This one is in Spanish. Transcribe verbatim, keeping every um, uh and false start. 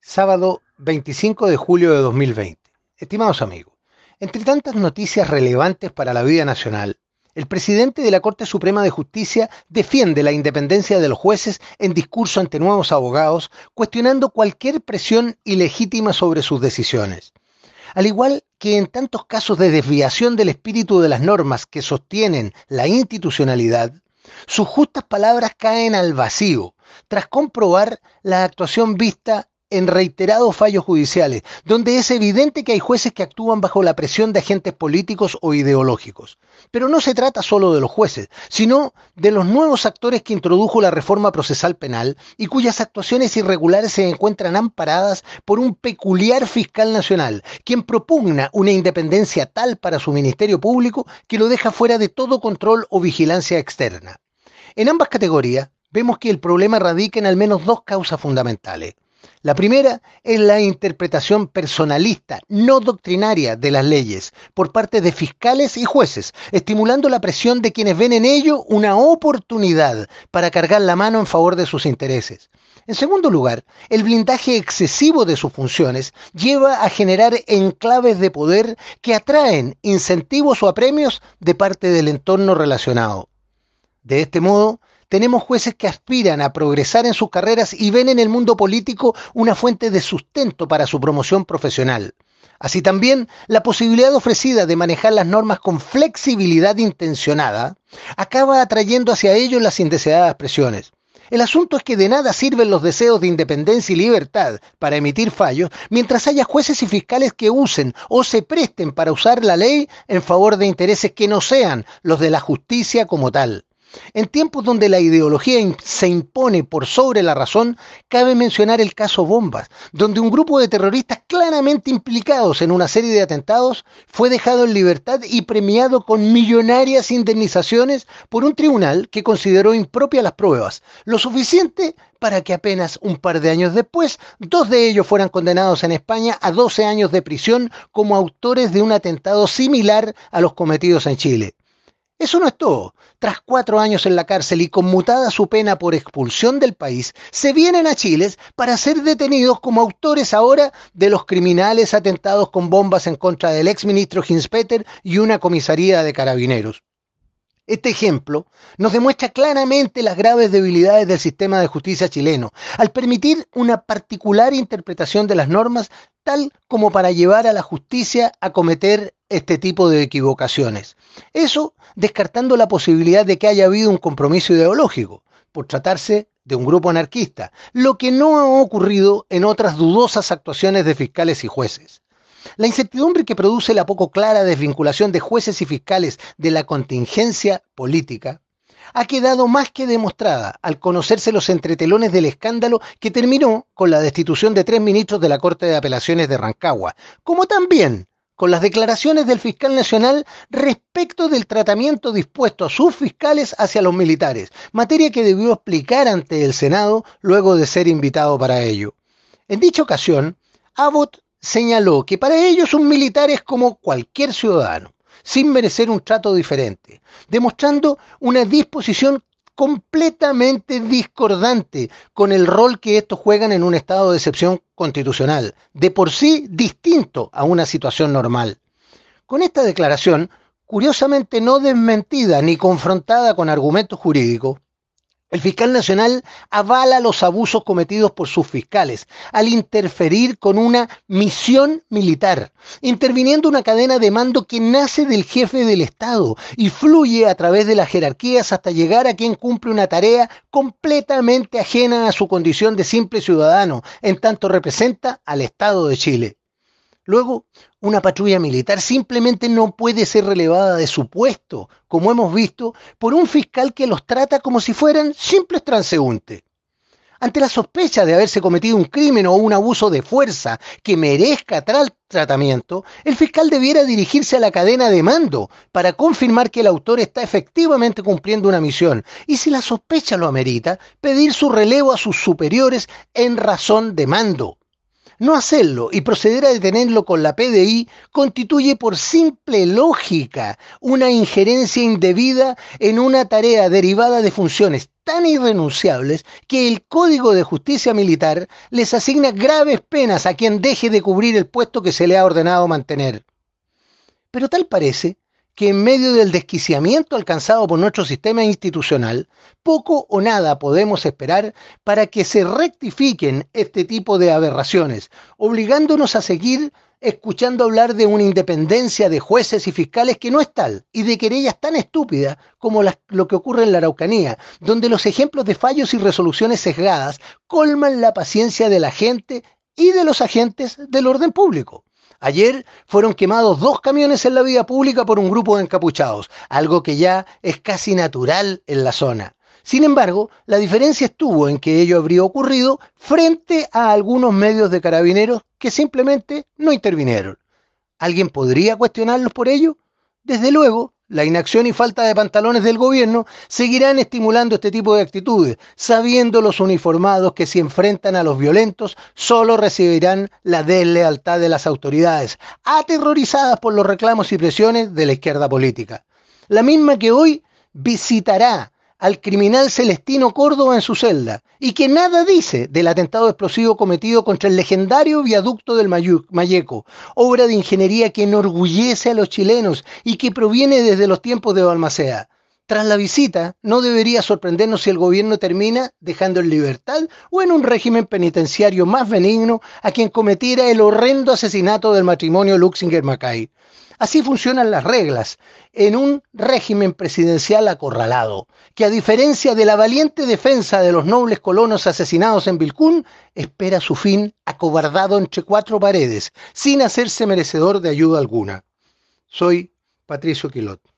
Sábado veinticinco de julio de dos mil veinte. Estimados amigos, entre tantas noticias relevantes para la vida nacional, el presidente de la Corte Suprema de Justicia defiende la independencia de los jueces en discurso ante nuevos abogados, cuestionando cualquier presión ilegítima sobre sus decisiones. Al igual que en tantos casos de desviación del espíritu de las normas que sostienen la institucionalidad, sus justas palabras caen al vacío, tras comprobar la actuación vista en reiterados fallos judiciales, donde es evidente que hay jueces que actúan bajo la presión de agentes políticos o ideológicos. Pero no se trata solo de los jueces, sino de los nuevos actores que introdujo la reforma procesal penal y cuyas actuaciones irregulares se encuentran amparadas por un peculiar fiscal nacional, quien propugna una independencia tal para su ministerio público que lo deja fuera de todo control o vigilancia externa. En ambas categorías, vemos que el problema radica en al menos dos causas fundamentales. La primera es la interpretación personalista, no doctrinaria, de las leyes por parte de fiscales y jueces, estimulando la presión de quienes ven en ello una oportunidad para cargar la mano en favor de sus intereses. En segundo lugar, el blindaje excesivo de sus funciones lleva a generar enclaves de poder que atraen incentivos o apremios de parte del entorno relacionado. De este modo, tenemos jueces que aspiran a progresar en sus carreras y ven en el mundo político una fuente de sustento para su promoción profesional. Así también, la posibilidad ofrecida de manejar las normas con flexibilidad intencionada acaba atrayendo hacia ellos las indeseadas presiones. El asunto es que de nada sirven los deseos de independencia y libertad para emitir fallos mientras haya jueces y fiscales que usen o se presten para usar la ley en favor de intereses que no sean los de la justicia como tal. En tiempos donde la ideología se impone por sobre la razón, cabe mencionar el caso Bombas, donde un grupo de terroristas claramente implicados en una serie de atentados fue dejado en libertad y premiado con millonarias indemnizaciones por un tribunal que consideró impropias las pruebas, lo suficiente para que apenas un par de años después, dos de ellos fueran condenados en España a doce años de prisión como autores de un atentado similar a los cometidos en Chile. Eso no es todo. Tras cuatro años en la cárcel y conmutada su pena por expulsión del país, se vienen a Chile para ser detenidos como autores ahora de los criminales atentados con bombas en contra del exministro Hinspeter y una comisaría de carabineros. Este ejemplo nos demuestra claramente las graves debilidades del sistema de justicia chileno, al permitir una particular interpretación de las normas tal como para llevar a la justicia a cometer este tipo de equivocaciones. Eso descartando la posibilidad de que haya habido un compromiso ideológico, por tratarse de un grupo anarquista, lo que no ha ocurrido en otras dudosas actuaciones de fiscales y jueces. La incertidumbre que produce la poco clara desvinculación de jueces y fiscales de la contingencia política ha quedado más que demostrada al conocerse los entretelones del escándalo que terminó con la destitución de tres ministros de la Corte de Apelaciones de Rancagua, como también con las declaraciones del fiscal nacional respecto del tratamiento dispuesto a sus fiscales hacia los militares, materia que debió explicar ante el Senado luego de ser invitado para ello. En dicha ocasión, Abbott señaló que para ellos un militar es como cualquier ciudadano, sin merecer un trato diferente, demostrando una disposición completamente discordante con el rol que estos juegan en un estado de excepción constitucional, de por sí distinto a una situación normal. Con esta declaración, curiosamente no desmentida ni confrontada con argumentos jurídicos, el fiscal nacional avala los abusos cometidos por sus fiscales al interferir con una misión militar, interviniendo una cadena de mando que nace del jefe del Estado y fluye a través de las jerarquías hasta llegar a quien cumple una tarea completamente ajena a su condición de simple ciudadano, en tanto representa al Estado de Chile. Luego, una patrulla militar simplemente no puede ser relevada de su puesto, como hemos visto, por un fiscal que los trata como si fueran simples transeúntes. Ante la sospecha de haberse cometido un crimen o un abuso de fuerza que merezca tal tratamiento, el fiscal debiera dirigirse a la cadena de mando para confirmar que el autor está efectivamente cumpliendo una misión y, si la sospecha lo amerita, pedir su relevo a sus superiores en razón de mando. No hacerlo y proceder a detenerlo con la P D I constituye por simple lógica una injerencia indebida en una tarea derivada de funciones tan irrenunciables que el Código de Justicia Militar les asigna graves penas a quien deje de cubrir el puesto que se le ha ordenado mantener. Pero tal parece que en medio del desquiciamiento alcanzado por nuestro sistema institucional, poco o nada podemos esperar para que se rectifiquen este tipo de aberraciones, obligándonos a seguir escuchando hablar de una independencia de jueces y fiscales que no es tal, y de querellas tan estúpidas como las, lo que ocurre en la Araucanía, donde los ejemplos de fallos y resoluciones sesgadas colman la paciencia de la gente y de los agentes del orden público. Ayer fueron quemados dos camiones en la vía pública por un grupo de encapuchados, algo que ya es casi natural en la zona. Sin embargo, la diferencia estuvo en que ello habría ocurrido frente a algunos medios de carabineros que simplemente no intervinieron. ¿Alguien podría cuestionarlos por ello? Desde luego, la inacción y falta de pantalones del gobierno seguirán estimulando este tipo de actitudes, sabiendo los uniformados que si enfrentan a los violentos solo recibirán la deslealtad de las autoridades, aterrorizadas por los reclamos y presiones de la izquierda política. La misma que hoy visitará al criminal Celestino Córdoba en su celda y que nada dice del atentado explosivo cometido contra el legendario viaducto del Mayeco, obra de ingeniería que enorgullece a los chilenos y que proviene desde los tiempos de Balmaceda. Tras la visita, no debería sorprendernos si el gobierno termina dejando en libertad o en un régimen penitenciario más benigno a quien cometiera el horrendo asesinato del matrimonio Luxinger-Mackay. Así funcionan las reglas en un régimen presidencial acorralado, que a diferencia de la valiente defensa de los nobles colonos asesinados en Vilcún, espera su fin acobardado entre cuatro paredes, sin hacerse merecedor de ayuda alguna. Soy Patricio Quilot.